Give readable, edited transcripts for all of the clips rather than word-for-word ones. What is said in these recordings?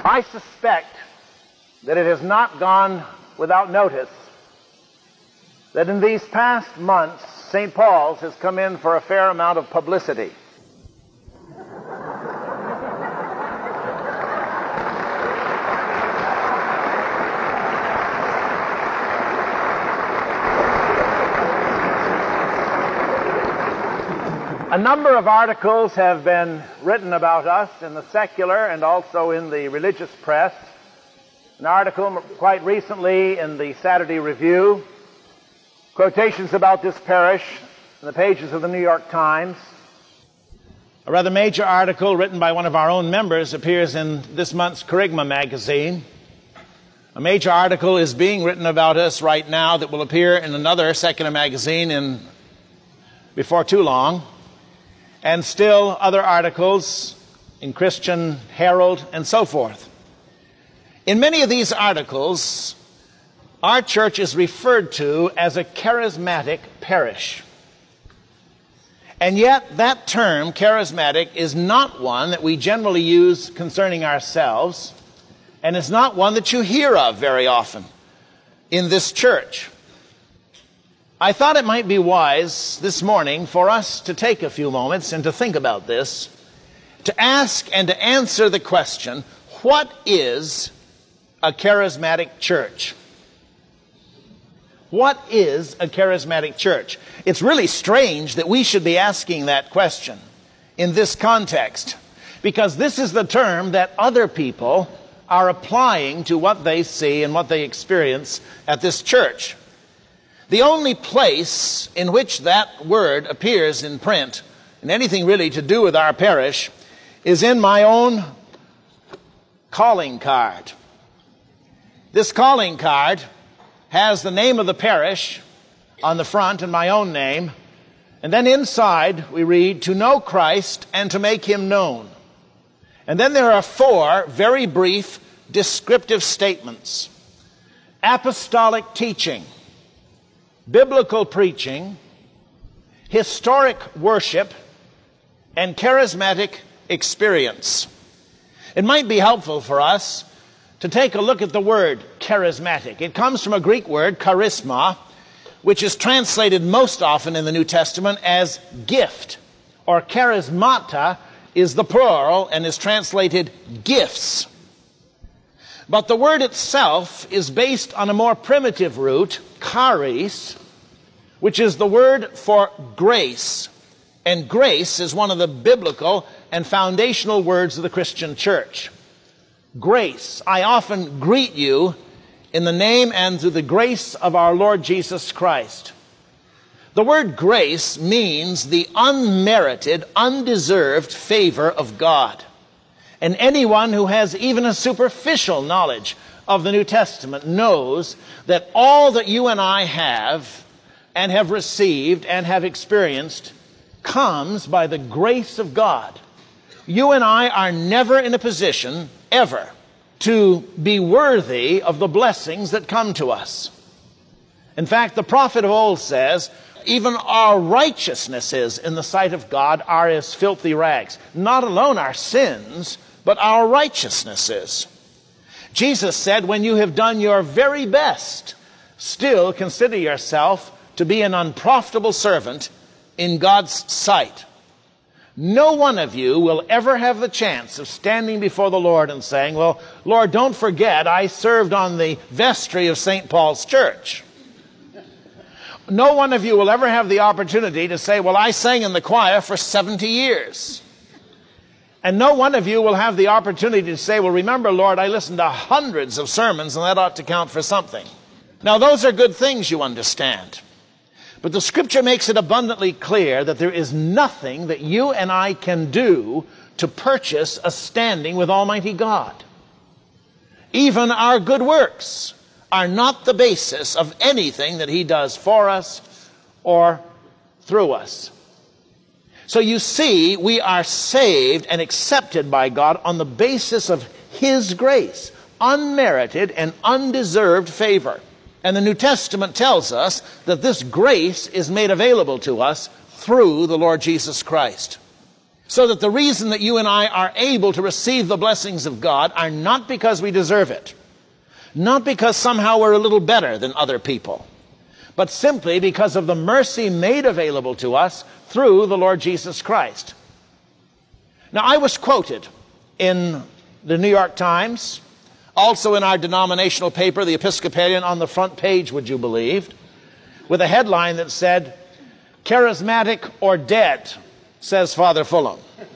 I suspect that it has not gone without notice that in these past months, St. Paul's has come in for a fair amount of publicity. A number of articles have been written about us in the secular and also in the religious press. An article quite recently in the Saturday Review, quotations about this parish in the pages of the New York Times. A rather major article written by one of our own members appears in this month's Kerygma magazine. A major article is being written about us right now that will appear in another secular magazine before too long. And still other articles in Christian Herald and so forth. In many of these articles, our church is referred to as a charismatic parish. And yet that term, charismatic, is not one that we generally use concerning ourselves, and it's not one that you hear of very often in this church. I thought it might be wise this morning for us to take a few moments and to think about this, to ask and to answer the question, what is a charismatic church? What is a charismatic church? It's really strange that we should be asking that question in this context, because this is the term that other people are applying to what they see and what they experience at this church. The only place in which that word appears in print, and anything really to do with our parish, is in my own calling card. This calling card has the name of the parish on the front and my own name, and then inside we read, "To know Christ and to make him known." And then there are 4 very brief descriptive statements: apostolic teaching, biblical preaching, historic worship, and charismatic experience. It might be helpful for us to take a look at the word charismatic. It comes from a Greek word, charisma, which is translated most often in the New Testament as gift, or charismata is the plural and is translated gifts. But the word itself is based on a more primitive root, charis, which is the word for grace. And grace is one of the biblical and foundational words of the Christian church. Grace. I often greet you in the name and through the grace of our Lord Jesus Christ. The word grace means the unmerited, undeserved favor of God. And anyone who has even a superficial knowledge of the New Testament knows that all that you and I have and have received and have experienced comes by the grace of God. You and I are never in a position, ever, to be worthy of the blessings that come to us. In fact, the prophet of old says, even our righteousnesses in the sight of God are as filthy rags. Not alone our sins, but our righteousnesses. Jesus said, when you have done your very best, still consider yourself to be an unprofitable servant in God's sight. No one of you will ever have the chance of standing before the Lord and saying, well, Lord, don't forget I served on the vestry of St. Paul's Church. No one of you will ever have the opportunity to say, well, I sang in the choir for 70 years. And no one of you will have the opportunity to say, well, remember, Lord, I listened to hundreds of sermons and that ought to count for something. Now, those are good things, you understand. But the Scripture makes it abundantly clear that there is nothing that you and I can do to purchase a standing with Almighty God. Even our good works are not the basis of anything that He does for us or through us. So you see, we are saved and accepted by God on the basis of His grace, unmerited and undeserved favor. And the New Testament tells us that this grace is made available to us through the Lord Jesus Christ. So that the reason that you and I are able to receive the blessings of God are not because we deserve it, not because somehow we're a little better than other people, but simply because of the mercy made available to us through the Lord Jesus Christ. Now, I was quoted in the New York Times, also in our denominational paper, the Episcopalian, on the front page, would you believe, with a headline that said, "Charismatic or Dead," says Father Fulham.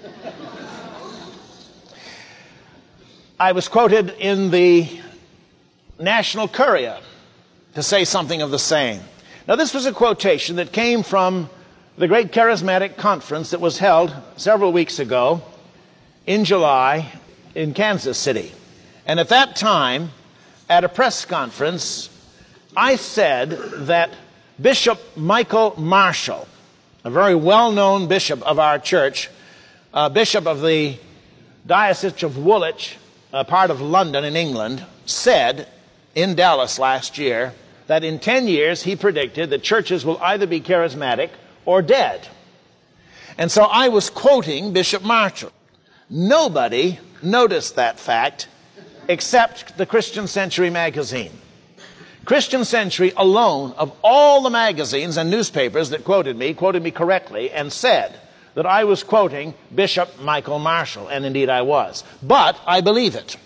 I was quoted in the National Courier to say something of the same. Now, this was a quotation that came from the great charismatic conference that was held several weeks ago in July in Kansas City. And at that time, at a press conference, I said that Bishop Michael Marshall, a very well-known bishop of our church, bishop of the Diocese of Woolwich, a part of London in England, said in Dallas last year that in 10 years he predicted that churches will either be charismatic or dead. And so I was quoting Bishop Marshall. Nobody noticed that fact except the Christian Century magazine. Christian Century alone, of all the magazines and newspapers that quoted me correctly and said that I was quoting Bishop Michael Marshall, and indeed I was. But I believe it.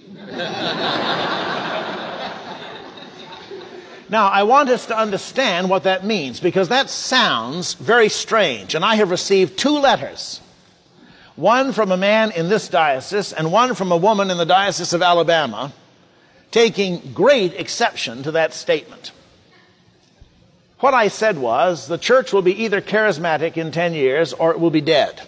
Now, I want us to understand what that means, because that sounds very strange. And I have received 2 letters, one from a man in this diocese and one from a woman in the Diocese of Alabama, taking great exception to that statement. What I said was, the church will be either charismatic in 10 years or it will be dead.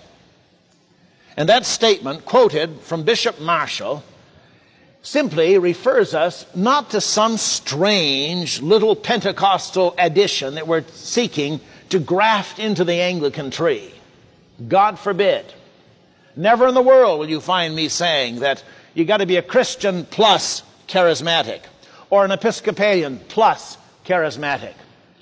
And that statement, quoted from Bishop Marshall, simply refers us not to some strange little Pentecostal addition that we're seeking to graft into the Anglican tree. God forbid. Never in the world will you find me saying that you got to be a Christian plus charismatic, or an Episcopalian plus charismatic.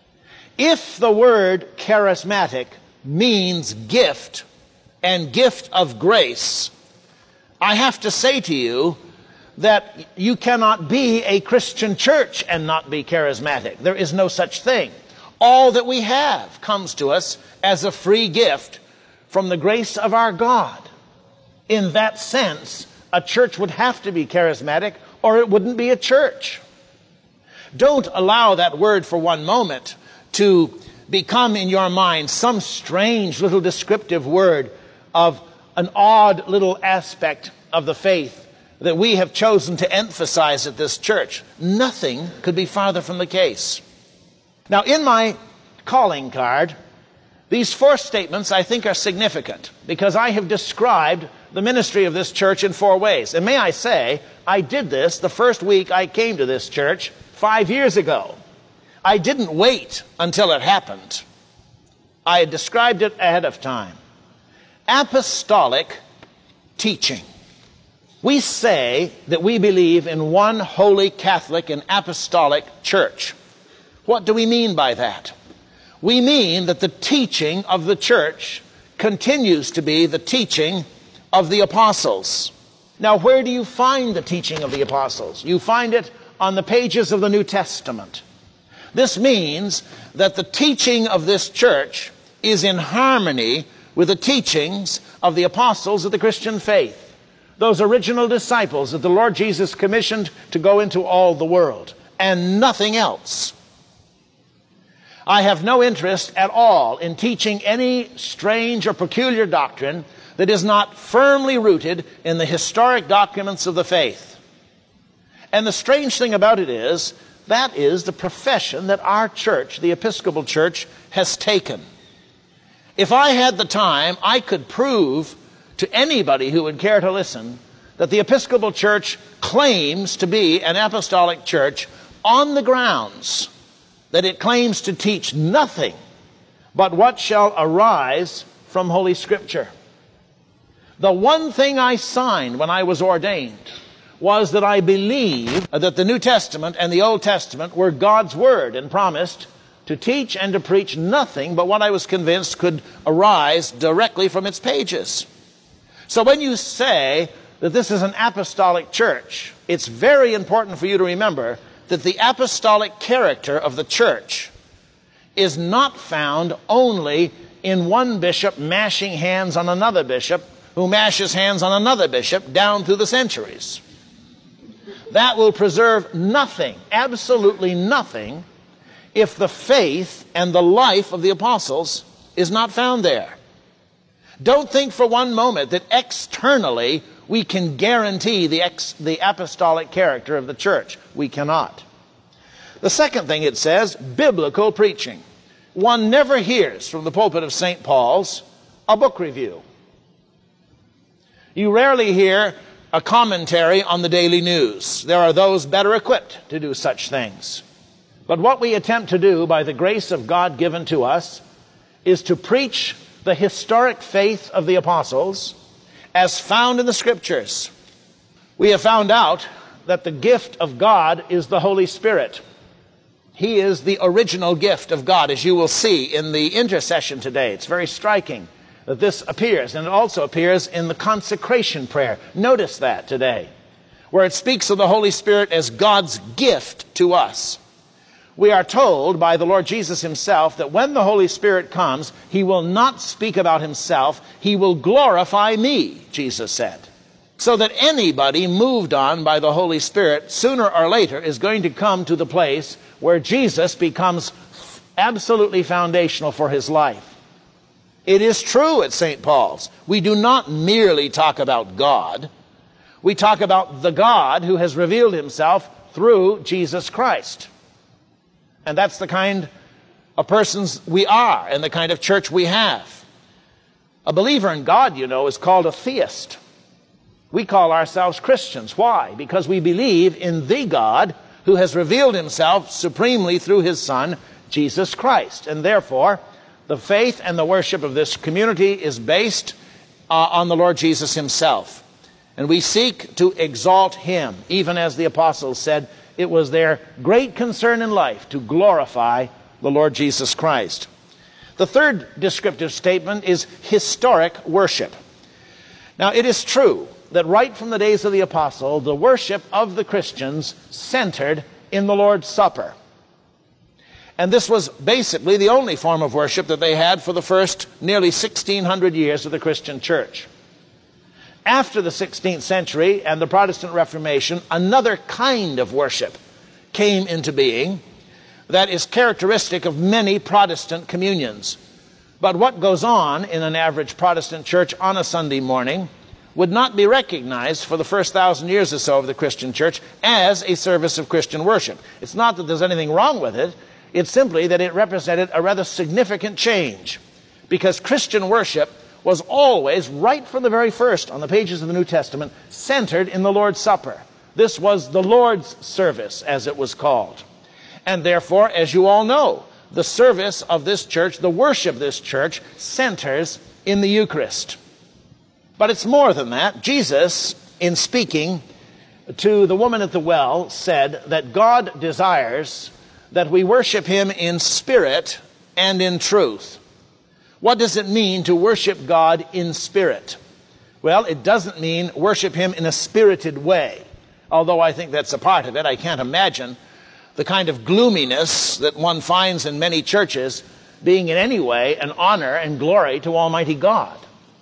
If the word charismatic means gift and gift of grace, I have to say to you that you cannot be a Christian church and not be charismatic. There is no such thing. All that we have comes to us as a free gift from the grace of our God. In that sense, a church would have to be charismatic or it wouldn't be a church. Don't allow that word for one moment to become in your mind some strange little descriptive word of an odd little aspect of the faith that we have chosen to emphasize at this church. Nothing could be farther from the case. Now, in my calling card, these 4 statements I think are significant because I have described the ministry of this church in 4 ways. And may I say, I did this the first week I came to this church 5 years ago. I didn't wait until it happened. I had described it ahead of time. Apostolic teaching. We say that we believe in one holy Catholic and apostolic church. What do we mean by that? We mean that the teaching of the church continues to be the teaching of the apostles. Now, where do you find the teaching of the apostles? You find it on the pages of the New Testament. This means that the teaching of this church is in harmony with the teachings of the apostles of the Christian faith. Those original disciples that the Lord Jesus commissioned to go into all the world, and nothing else. I have no interest at all in teaching any strange or peculiar doctrine that is not firmly rooted in the historic documents of the faith. And the strange thing about it is, that is the profession that our church, the Episcopal Church, has taken. If I had the time, I could prove to anybody who would care to listen that the Episcopal Church claims to be an apostolic church on the grounds that it claims to teach nothing but what shall arise from Holy Scripture. The one thing I signed when I was ordained was that I believed that the New Testament and the Old Testament were God's Word and promised to teach and to preach nothing but what I was convinced could arise directly from its pages. So when you say that this is an apostolic church, it's very important for you to remember that the apostolic character of the church is not found only in one bishop mashing hands on another bishop, who mashes hands on another bishop down through the centuries. That will preserve nothing, absolutely nothing, if the faith and the life of the apostles is not found there. Don't think for one moment that externally we can guarantee the apostolic character of the church. We cannot. The second thing it says, biblical preaching. One never hears from the pulpit of St. Paul's a book review. You rarely hear a commentary on the daily news. There are those better equipped to do such things. But what we attempt to do by the grace of God given to us is to preach the historic faith of the apostles as found in the Scriptures. We have found out that the gift of God is the Holy Spirit. He is the original gift of God, as you will see in the intercession today. It's very striking that this appears, and it also appears in the consecration prayer. Notice that today, where it speaks of the Holy Spirit as God's gift to us. We are told by the Lord Jesus himself that when the Holy Spirit comes, he will not speak about himself. He will glorify me, Jesus said. So that anybody moved on by the Holy Spirit, sooner or later, is going to come to the place where Jesus becomes absolutely foundational for his life. It is true at St. Paul's. We do not merely talk about God. We talk about the God who has revealed himself through Jesus Christ. And that's the kind of persons we are and the kind of church we have. A believer in God, you know, is called a theist. We call ourselves Christians. Why? Because we believe in the God who has revealed himself supremely through his Son, Jesus Christ. And therefore, the faith and the worship of this community is based on the Lord Jesus himself. And we seek to exalt him, even as the apostles said, it was their great concern in life to glorify the Lord Jesus Christ. The third descriptive statement is historic worship. Now, it is true that right from the days of the apostle, the worship of the Christians centered in the Lord's Supper. And this was basically the only form of worship that they had for the first nearly 1,600 years of the Christian church. After the 16th century and the Protestant Reformation, another kind of worship came into being that is characteristic of many Protestant communions. But what goes on in an average Protestant church on a Sunday morning would not be recognized for the first 1,000 years or so of the Christian church as a service of Christian worship. It's not that there's anything wrong with it. It's simply that it represented a rather significant change, because Christian worship was always, right from the very first on the pages of the New Testament, centered in the Lord's Supper. This was the Lord's service, as it was called. And therefore, as you all know, the service of this church, the worship of this church, centers in the Eucharist. But it's more than that. Jesus, in speaking to the woman at the well, said that God desires that we worship him in spirit and in truth. What does it mean to worship God in spirit? Well, it doesn't mean worship him in a spirited way, although I think that's a part of it. I can't imagine the kind of gloominess that one finds in many churches being in any way an honor and glory to Almighty God.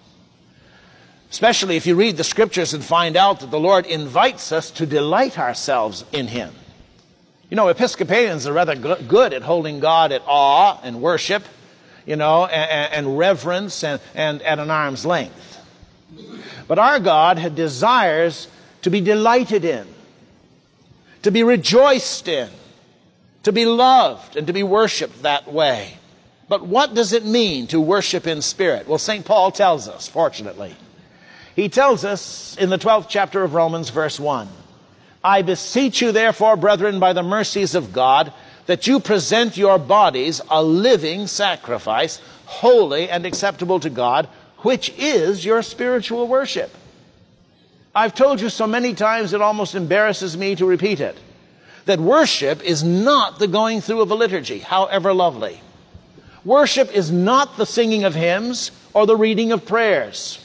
Especially if you read the Scriptures and find out that the Lord invites us to delight ourselves in him. You know, Episcopalians are rather good at holding God at awe and worship, you know, and reverence and at an arm's length. But our God desires to be delighted in, to be rejoiced in, to be loved and to be worshiped that way. But what does it mean to worship in spirit? Well, St. Paul tells us, fortunately. He tells us in the 12th chapter of Romans, verse 1, I beseech you, therefore, brethren, by the mercies of God, that you present your bodies a living sacrifice, holy and acceptable to God, which is your spiritual worship. I've told you so many times it almost embarrasses me to repeat it, that worship is not the going through of a liturgy, however lovely. Worship is not the singing of hymns or the reading of prayers.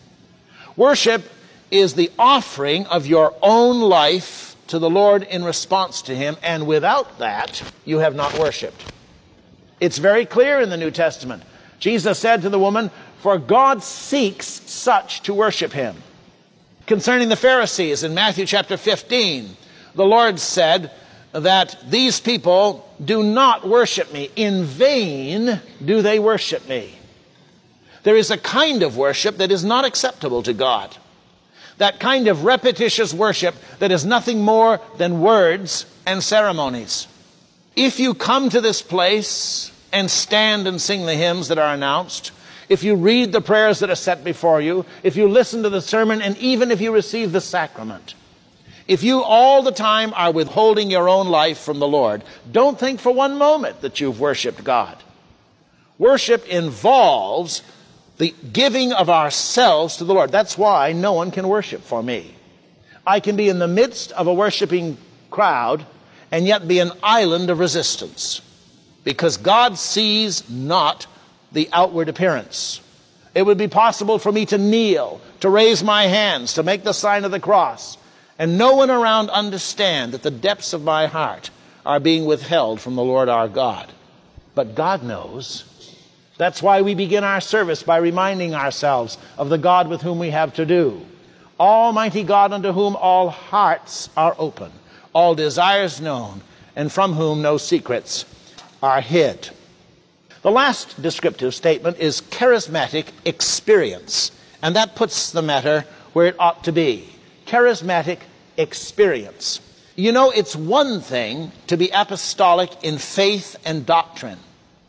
Worship is the offering of your own life to the Lord in response to him, and without that, you have not worshiped. It's very clear in the New Testament. Jesus said to the woman, "For God seeks such to worship him." Concerning the Pharisees in Matthew chapter 15, the Lord said that these people do not worship me. In vain do they worship me. There is a kind of worship that is not acceptable to God. That kind of repetitious worship that is nothing more than words and ceremonies. If you come to this place and stand and sing the hymns that are announced, if you read the prayers that are set before you, if you listen to the sermon, and even if you receive the sacrament, if you all the time are withholding your own life from the Lord, don't think for one moment that you've worshiped God. Worship involves the giving of ourselves to the Lord. That's why no one can worship for me. I can be in the midst of a worshiping crowd and yet be an island of resistance, because God sees not the outward appearance. It would be possible for me to kneel, to raise my hands, to make the sign of the cross, and no one around understand that the depths of my heart are being withheld from the Lord our God. But God knows. That's why we begin our service by reminding ourselves of the God with whom we have to do. Almighty God, unto whom all hearts are open, all desires known, and from whom no secrets are hid. The last descriptive statement is charismatic experience, and that puts the matter where it ought to be. Charismatic experience. You know, it's one thing to be apostolic in faith and doctrine.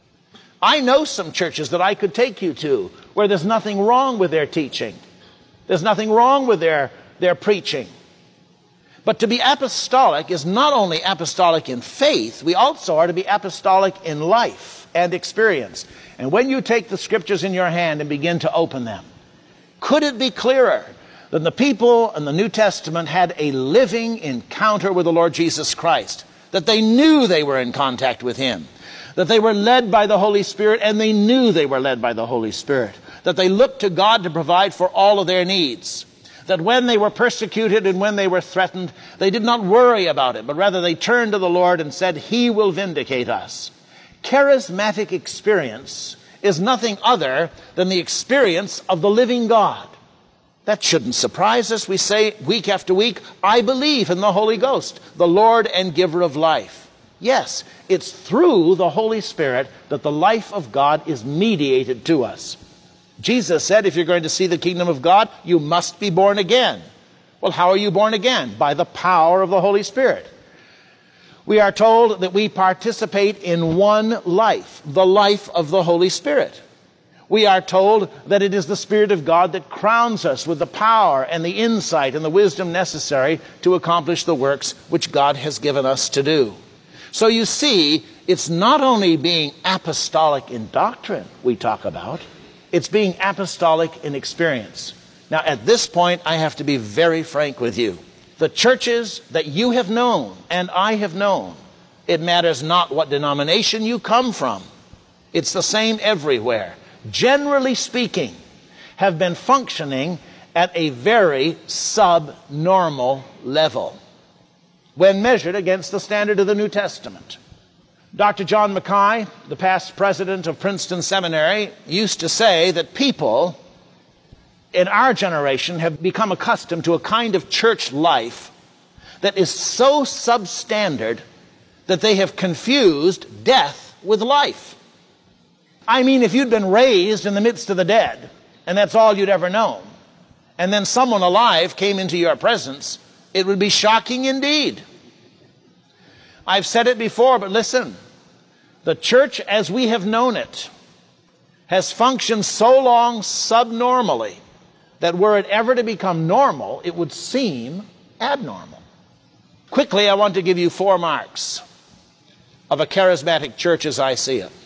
I know some churches that I could take you to where there's nothing wrong with their teaching. There's nothing wrong with their preaching. But to be apostolic is not only apostolic in faith, we also are to be apostolic in life and experience. And when you take the scriptures in your hand and begin to open them, could it be clearer than the people in the New Testament had a living encounter with the Lord Jesus Christ, that they knew they were in contact with him, that they were led by the Holy Spirit, and they knew they were led by the Holy Spirit, that they looked to God to provide for all of their needs, that when they were persecuted and when they were threatened, they did not worry about it, but rather they turned to the Lord and said, "He will vindicate us." Charismatic experience is nothing other than the experience of the living God. That shouldn't surprise us. We say week after week, "I believe in the Holy Ghost, the Lord and giver of life." Yes, it's through the Holy Spirit that the life of God is mediated to us. Jesus said, if you're going to see the kingdom of God, you must be born again. Well, how are you born again? By the power of the Holy Spirit. We are told that we participate in one life, the life of the Holy Spirit. We are told that it is the Spirit of God that crowns us with the power and the insight and the wisdom necessary to accomplish the works which God has given us to do. So you see, it's not only being apostolic in doctrine we talk about, it's being apostolic in experience. Now, at this point, I have to be very frank with you. The churches that you have known and I have known, it matters not what denomination you come from. It's the same everywhere. Generally speaking, have been functioning at a very subnormal level when measured against the standard of the New Testament. Dr. John Mackay, the past president of Princeton Seminary, used to say that people in our generation have become accustomed to a kind of church life that is so substandard that they have confused death with life. I mean, if you'd been raised in the midst of the dead, and that's all you'd ever known, and then someone alive came into your presence, it would be shocking indeed. I've said it before, but listen. The church as we have known it has functioned so long subnormally that were it ever to become normal, it would seem abnormal. Quickly, I want to give you 4 marks of a charismatic church as I see it.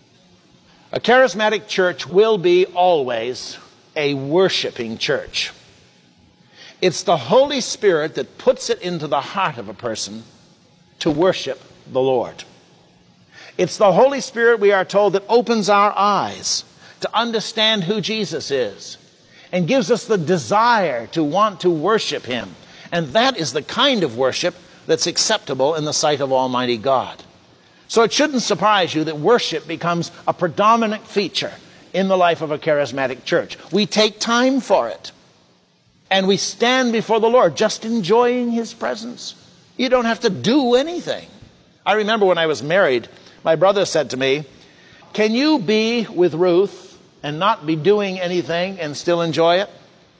A charismatic church will be always a worshiping church. It's the Holy Spirit that puts it into the heart of a person to worship the Lord. It's the Holy Spirit, we are told, that opens our eyes to understand who Jesus is and gives us the desire to want to worship him. And that is the kind of worship that's acceptable in the sight of Almighty God. So it shouldn't surprise you that worship becomes a predominant feature in the life of a charismatic church. We take time for it. And we stand before the Lord just enjoying his presence. You don't have to do anything. I remember when I was married, my brother said to me, "Can you be with Ruth and not be doing anything and still enjoy it?"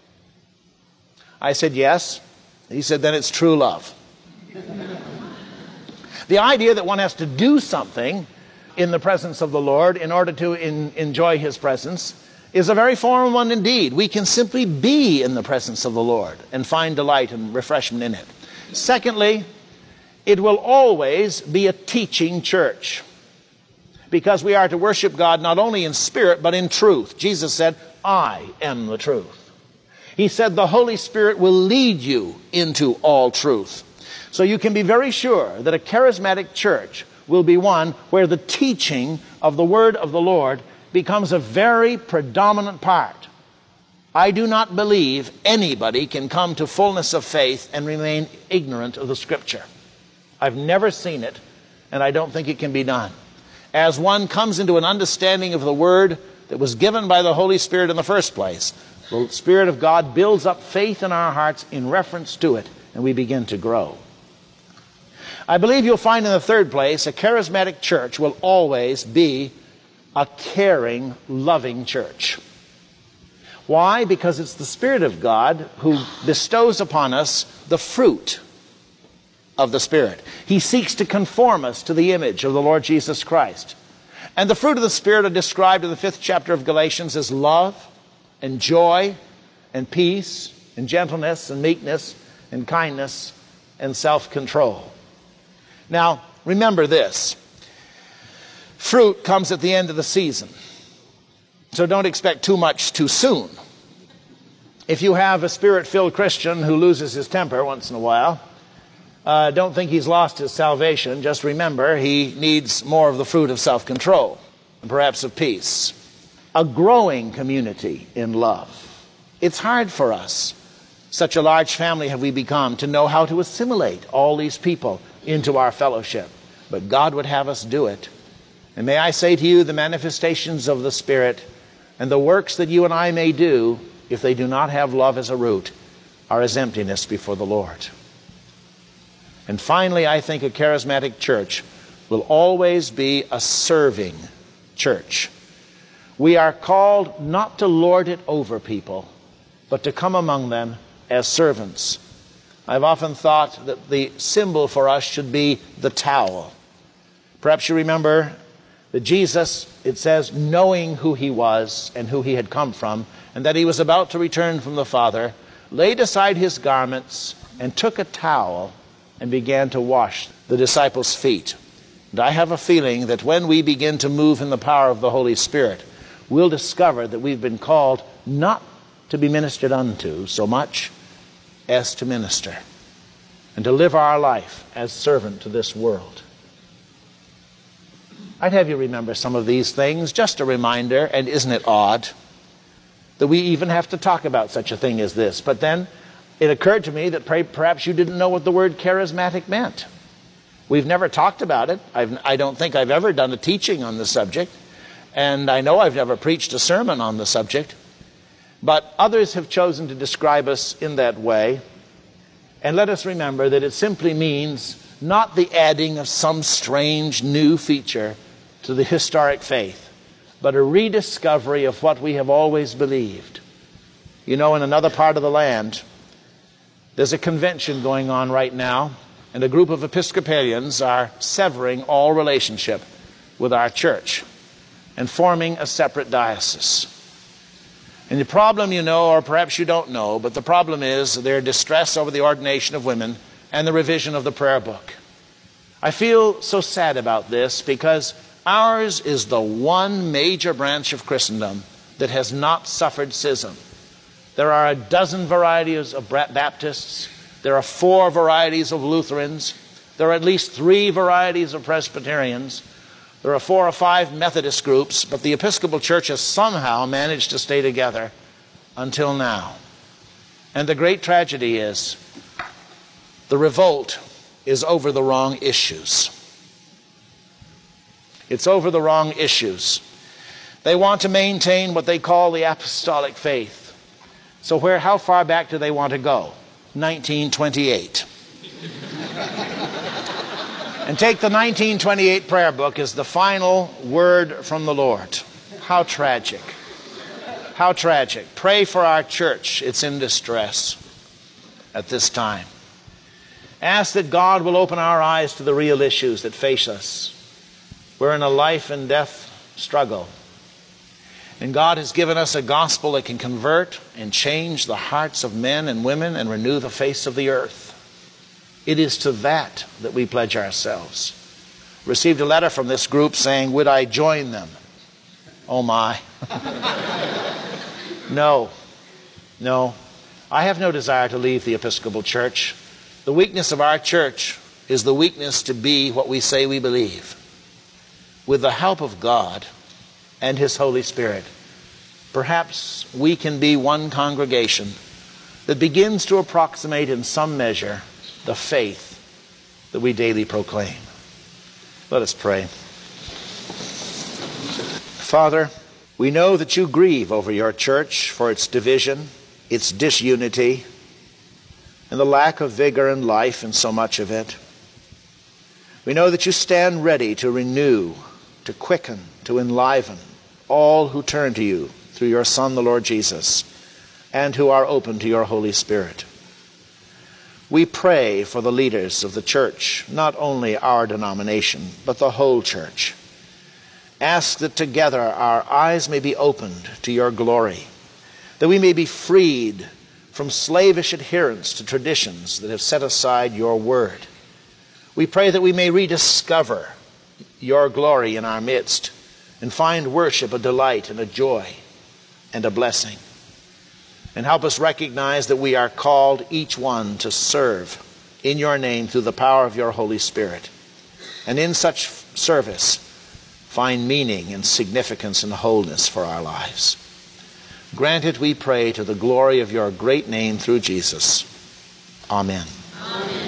I said, "Yes." He said, "Then it's true love." The idea that one has to do something in the presence of the Lord in order to enjoy his presence is a very foreign one indeed. We can simply be in the presence of the Lord and find delight and refreshment in it. Secondly, it will always be a teaching church, because we are to worship God not only in spirit but in truth. Jesus said, "I am the truth." He said the Holy Spirit will lead you into all truth. So you can be very sure that a charismatic church will be one where the teaching of the word of the Lord becomes a very predominant part. I do not believe anybody can come to fullness of faith and remain ignorant of the Scripture. I've never seen it, and I don't think it can be done. As one comes into an understanding of the word that was given by the Holy Spirit in the first place, the Spirit of God builds up faith in our hearts in reference to it, and we begin to grow. I believe you'll find in the third place, a charismatic church will always be a caring, loving church. Why? Because it's the Spirit of God who bestows upon us the fruit of the Spirit. He seeks to conform us to the image of the Lord Jesus Christ. And the fruit of the Spirit are described in the 5th chapter of Galatians as love and joy and peace and gentleness and meekness and kindness and self-control. Now, remember this. Fruit comes at the end of the season. So don't expect too much too soon. If you have a Spirit-filled Christian who loses his temper once in a while, don't think he's lost his salvation. Just remember, he needs more of the fruit of self-control and perhaps of peace. A growing community in love. It's hard for us, such a large family have we become, to know how to assimilate all these people into our fellowship. But God would have us do it. And may I say to you, the manifestations of the Spirit and the works that you and I may do, if they do not have love as a root, are as emptiness before the Lord. And finally, I think a charismatic church will always be a serving church. We are called not to lord it over people, but to come among them as servants. I've often thought that the symbol for us should be the towel. Perhaps you remember that Jesus, it says, knowing who he was and who he had come from, and that he was about to return from the Father, laid aside his garments and took a towel and began to wash the disciples' feet. And I have a feeling that when we begin to move in the power of the Holy Spirit, we'll discover that we've been called not to be ministered unto so much as to minister and to live our life as servant to this world. I'd have you remember some of these things, just a reminder, and isn't it odd that we even have to talk about such a thing as this? But then it occurred to me that perhaps you didn't know what the word charismatic meant. We've never talked about it. I don't think I've ever done a teaching on the subject, and I know I've never preached a sermon on the subject, but others have chosen to describe us in that way. And let us remember that it simply means not the adding of some strange new feature to the historic faith, but a rediscovery of what we have always believed. You know, in another part of the land, there's a convention going on right now, and a group of Episcopalians are severing all relationship with our church and forming a separate diocese. And the problem, you know, or perhaps you don't know, but the problem is their distress over the ordination of women and the revision of the prayer book. I feel so sad about this because ours is the one major branch of Christendom that has not suffered schism. There are a dozen varieties of Baptists. There are 4 varieties of Lutherans. There are at least 3 varieties of Presbyterians. There are 4 or 5 Methodist groups, but the Episcopal Church has somehow managed to stay together until now. And the great tragedy is the revolt is over the wrong issues. It's over the wrong issues. They want to maintain what they call the apostolic faith. So how far back do they want to go? 1928. And take the 1928 prayer book as the final word from the Lord. How tragic. How tragic. Pray for our church. It's in distress at this time. Ask that God will open our eyes to the real issues that face us. We're in a life and death struggle. And God has given us a gospel that can convert and change the hearts of men and women and renew the face of the earth. It is to that we pledge ourselves. Received a letter from this group saying, would I join them? Oh my. No. I have no desire to leave the Episcopal Church. The weakness of our church is the weakness to be what we say we believe. With the help of God and His Holy Spirit, perhaps we can be one congregation that begins to approximate in some measure the faith that we daily proclaim. Let us pray. Father, we know that you grieve over your church for its division, its disunity, and the lack of vigor and life in so much of it. We know that you stand ready to renew, to quicken, to enliven all who turn to you through your Son, the Lord Jesus, and who are open to your Holy Spirit. We pray for the leaders of the church, not only our denomination, but the whole church. Ask that together our eyes may be opened to your glory, that we may be freed from slavish adherence to traditions that have set aside your word. We pray that we may rediscover your glory in our midst and find worship a delight and a joy and a blessing. And help us recognize that we are called each one to serve in your name through the power of your Holy Spirit. And in such service, find meaning and significance and wholeness for our lives. Grant it, we pray, to the glory of your great name through Jesus. Amen. Amen.